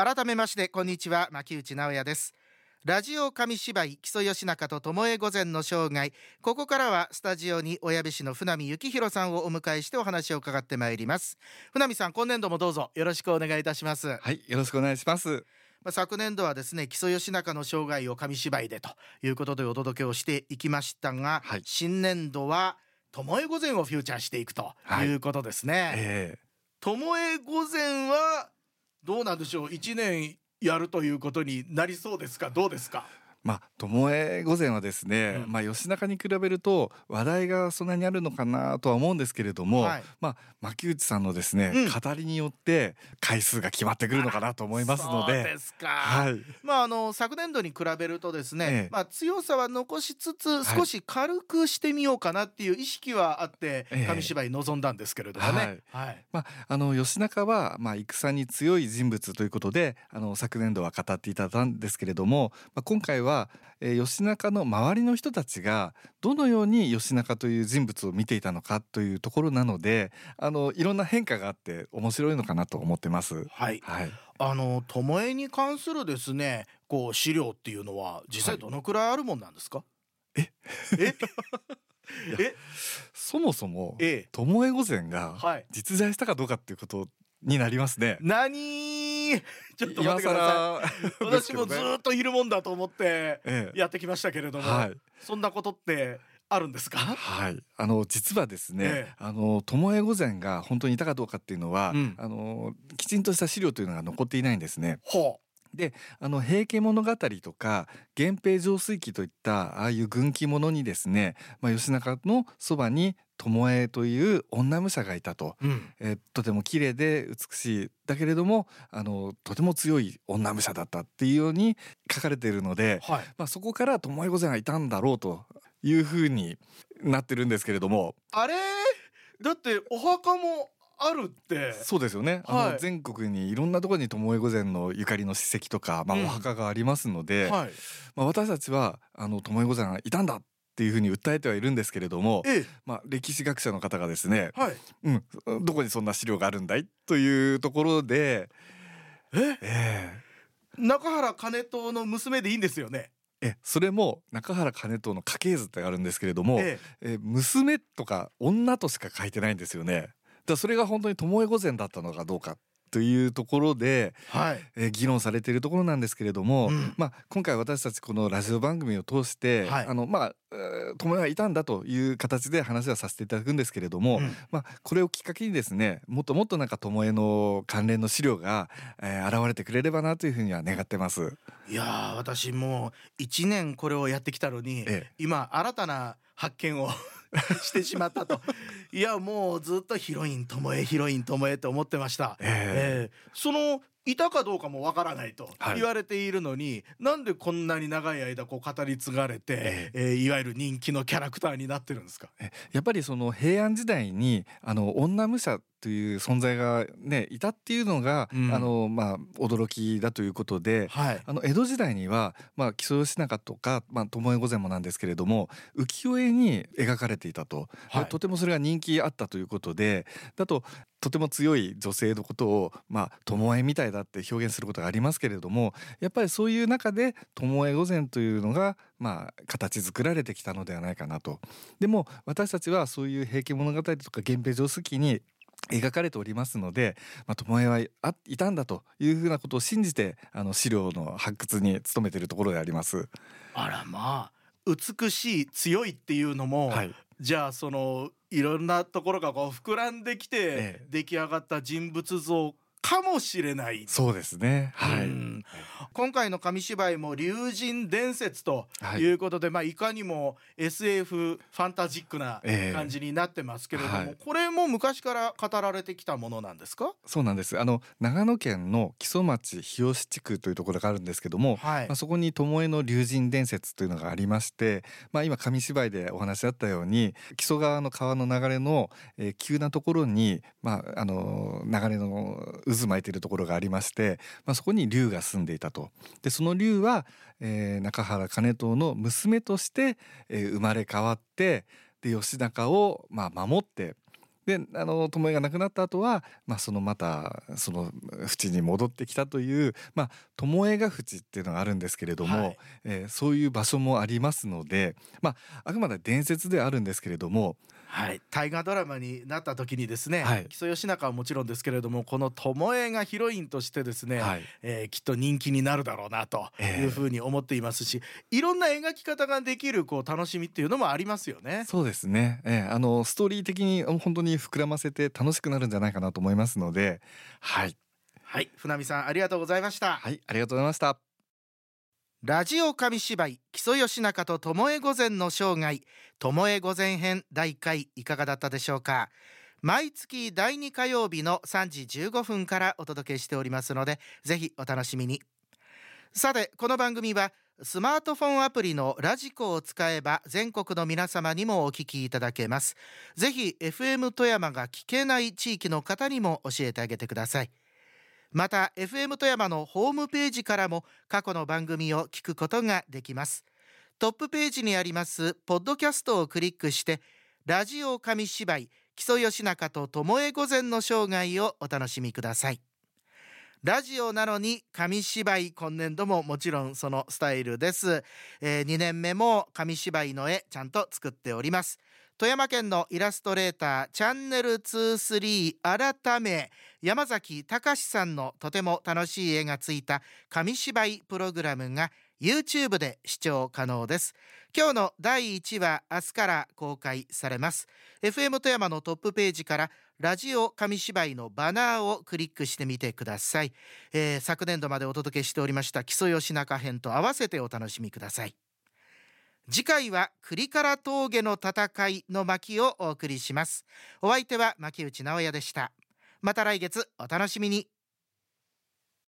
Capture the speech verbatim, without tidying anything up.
改めましてこんにちは、牧内直也です。ラジオ紙芝居木曽義仲と巴御前の生涯、ここからはスタジオに小矢部市の船見幸宏さんをお迎えしてお話を伺ってまいります。船見さん、今年度もどうぞよろしくお願いいたします。 はい、よろしくお願いします。 まあ、昨年度はですね、木曽義仲の生涯を紙芝居でということでお届けをしていきましたが、はい、新年度は巴御前をフューチャーしていくということですね。はい、えー、巴御前はどうなんでしょう、いちねんやるということになりそうですか、どうですか。 まあ、巴御前はですね、うん、まあ、義仲に比べると話題がそんなにあるのかなとは思うんですけれども、はい、まあ、牧内さんのですね、うん、語りによって回数が決まってくるのかなと思いますので。 そうですか、 はい、 まあ、あの昨年度に比べるとですね、ええ、まあ、強さは残しつつ少し軽くしてみようかなっていう意識はあって紙芝居臨んだんですけれどもね、はいはい、まあ、 あの義仲は、まあ、戦に強い人物ということであの昨年度は語っていただいたんですけれども、まあ、今回はえー、義仲の周りの人たちがどのように義仲という人物を見ていたのかというところなので、あのいろんな変化があって面白いのかなと思ってます。 はい、はい、あの巴に関するですね、こう資料っていうのは実際どのくらいあるもんなんですか。はい、えええそもそも巴御前が実在したかどうかっていうことになりますね。 何ちょっと待ってください。私もずっといるもんだと思ってやってきましたけれども、はい、そんなことってあるんですか。 はい、あの実はですね、ええ、あの巴御前が本当にいたかどうかっていうのは、うん、あのきちんとした資料というのが残っていないんですね。 ほうで、あの平家物語とか源平上水記といったああいう軍記物にですね、まあ、義仲のそばに巴という女武者がいたと、うん、えー、とても綺麗で美しいだけれどもあのとても強い女武者だったっていうように書かれているので、はい、まあ、そこから巴御前がいたんだろうというふうになってるんですけれども、 あれだってお墓もあるって。 そうですよね、はい、あの全国にいろんなところに巴御前のゆかりの史跡とか、まあ、お墓がありますので、うん、はい、まあ、私たちはあの巴御前がいたんだっていうふうに訴えてはいるんですけれども、ええ、まあ、歴史学者の方がですね、はい、うん、どこにそんな資料があるんだいというところで、 ええー、中原兼遠の娘でいいんですよね。 えそれも中原兼遠の家系図ってあるんですけれども、えええ娘とか女としか書いてないんですよね。だそれが本当に巴御前だったのかどうかというところで、はい、えー、議論されているところなんですけれども、うん、まあ、今回私たちこのラジオ番組を通して、はい、あのまあ巴がいたんだという形で話はさせていただくんですけれども、うん、まあ、これをきっかけにですね、もっともっとなんか巴の関連の資料が、えー、現れてくれればなというふうには願ってます。 いやー、私もういちねんこれをやってきたのに、ええ、今新たな発見をしてしまったといや、もうずっとヒロイン巴ヒロイン巴と思ってました、えーえー、そのいたかどうかもわからないと言われているのに、はい、なんでこんなに長い間こう語り継がれて、えーえー、いわゆる人気のキャラクターになってるんですか。 えやっぱりその平安時代にあの女武者という存在がねいたっていうのが、うん、あのまあ驚きだということで、はい、あの江戸時代にはまあ木曽義仲とか、まあ、巴御前もなんですけれども浮世絵に描かれていたと、はい、とてもそれが人気あったということで、だととても強い女性のことをまあ巴みたいだって表現することがありますけれども、やっぱりそういう中で巴御前というのがまあ形作られてきたのではないかなと。でも私たちはそういう平家物語とか源平上水記に描かれておりますので、まあ、巴はいたんだというふうなことを信じてあの資料の発掘に努めているところであります。 あら、まあ美しい強いっていうのも、はい、じゃあそのいろんなところがこう膨らんできて出来上がった人物像かもしれない。 そうですね、はい、うん、 今回の紙芝居も竜神伝説ということで、はい、まあ、いかにも エスエフ ファンタジックな感じになってますけれども、えーはい、これも昔から語られてきたものなんですか。 そうなんです。あの長野県の木曽町日吉地区というところがあるんですけども、はい、まあ、そこに巴の竜神伝説というのがありまして、まあ、今紙芝居でお話あったように木曽川の川の流れの、えー、急なところに、まあ、あの流れの渦巻いているところがありまして、まあ、そこに竜が住んでいたと。でその竜は、えー、中原兼遠の娘として、えー、生まれ変わってで義仲を、まあ、守ってであの巴が亡くなった後は、まあ、そのまたその淵に戻ってきたという、まあ、巴ヶ淵っていうのがあるんですけれども、はい、えー、そういう場所もありますので、まあ、あくまで伝説ではあるんですけれども、 はい、大河ドラマになった時にですね、はい、木曽義仲はもちろんですけれども、この巴がヒロインとしてですね、はい、えー、きっと人気になるだろうなというふうに思っていますし、えー、いろんな描き方ができるこう楽しみっていうのもありますよね。 そうですね、えー、あのストーリー的に本当に膨らませて楽しくなるんじゃないかなと思いますので、はい、 はい、船見さんありがとうございました。 はい、ありがとうございました。 ラジオ紙芝居木曽義仲と巴御前の生涯巴御前編だいいっかいいかがだったでしょうか。毎月だいに火曜日のさんじじゅうごふんからお届けしておりますので、ぜひお楽しみに。さて、この番組はスマートフォンアプリのラジコを使えば全国の皆様にもお聞きいただけます。ぜひ エフエム 富山が聞けない地域の方にも教えてあげてください。また エフエム 富山のホームページからも過去の番組を聞くことができます。トップページにありますポッドキャストをクリックしてラジオ紙芝居木曽義仲と巴御前の生涯をお楽しみください。ラジオなのに紙芝居、今年度ももちろんそのスタイルです、えー、にねんめも紙芝居の絵ちゃんと作っております。富山県のイラストレーターチャンネルにじゅうさん改め山崎隆さんのとても楽しい絵がついた紙芝居プログラムが YouTube で視聴可能です。今日のだいいちわ明日から公開されます。 エフエム 富山のトップページからラジオ紙芝居のバナーをクリックしてみてください、えー、昨年度までお届けしておりました木曽義仲編と合わせてお楽しみください。次回は栗から峠の戦いの巻をお送りします。お相手は牧内直哉でした。また来月お楽しみに。